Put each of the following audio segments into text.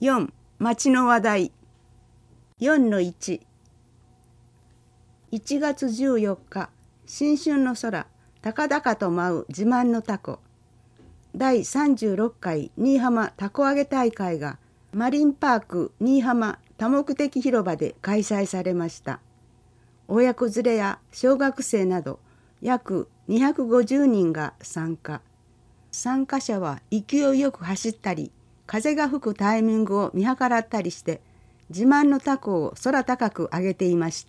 4. 町の話題。4-1。1月14日、新春の空、高々と舞う自慢のタコ。第36回新居浜たこ揚げ大会がマリンパーク新居浜多目的広場で開催されました。親子連れや小学生など約250人が参加。参加者は勢いよく走ったり、風が吹くタイミングを見計らったりして、自慢のタコを空高く上げていました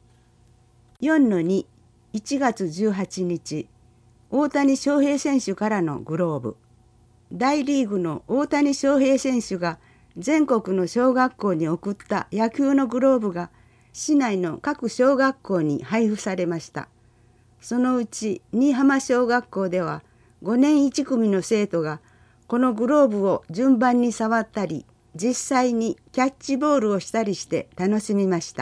。4-2、1月18日、大谷翔平選手からのグローブ。大リーグの大谷翔平選手が全国の小学校に送った野球のグローブが市内の各小学校に配布されました。そのうち新居浜小学校では5年1組の生徒がこのグローブを順番に触ったり、実際にキャッチボールをしたりして楽しみました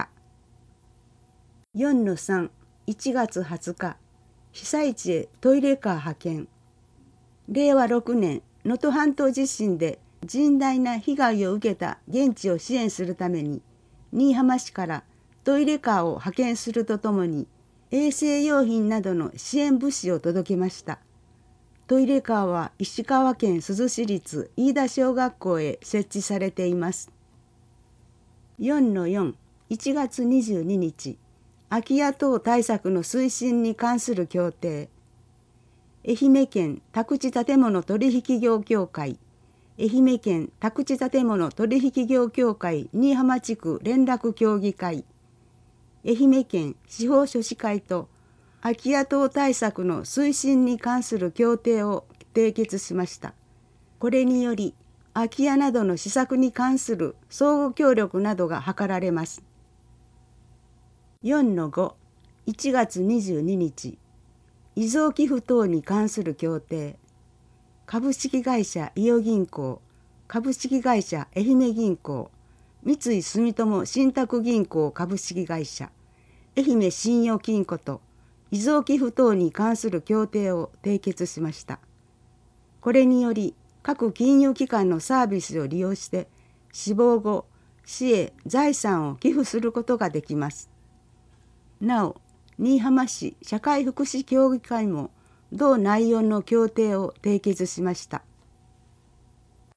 。4-3、1月20日、被災地へトイレカー派遣。令和6年、能登半島地震で甚大な被害を受けた現地を支援するために、新居浜市からトイレカーを派遣するとともに、衛生用品などの支援物資を届けました。トイレカーは石川県珠洲市立飯田小学校へ設置されています。4-4、1月22日、空き家等対策の推進に関する協定。愛媛県宅地建物取引業協会、愛媛県宅地建物取引業協会新居浜地区連絡協議会、愛媛県司法書士会と空き家等対策の推進に関する協定を締結しました。これにより、空き家などの施策に関する相互協力などが図られます。4-5、1月22日、遺贈寄付等に関する協定。株式会社伊予銀行、株式会社愛媛銀行、三井住友信託銀行株式会社、愛媛信用金庫と、遺贈寄付等に関する協定を締結しました。これにより、各金融機関のサービスを利用して、死亡後、市へ財産を寄付することができます。なお、新居浜市社会福祉協議会も同内容の協定を締結しました。